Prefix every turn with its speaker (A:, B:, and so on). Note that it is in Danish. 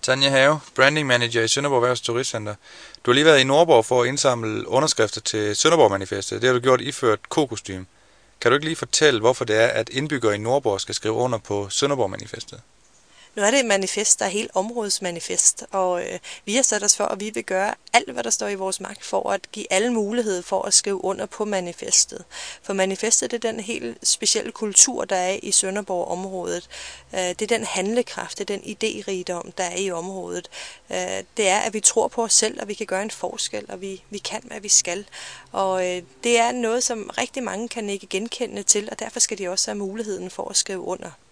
A: Tanja Have, branding manager i Sønderborg Erhvervs Turistcenter. Du har lige været i Nordborg for at indsamle underskrifter til Sønderborg-manifestet. Det har du gjort iført kokostyme. Kan du ikke lige fortælle, hvorfor det er, at indbyggere i Nordborg skal skrive under på Sønderborg-manifestet?
B: Nu er det et manifest, der er helt områdsmanifest, og vi har sat os for, at vi vil gøre alt, hvad der står i vores magt for at give alle mulighed for at skrive under på manifestet. For manifestet det er den helt specielle kultur, der er i Sønderborg-området. Det er den handlekraft, det er den idérigdom, der er i området. Det er, at vi tror på os selv, og vi kan gøre en forskel, og vi kan, hvad vi skal. Og det er noget, som rigtig mange kan ikke genkende til, og derfor skal de også have muligheden for at skrive under.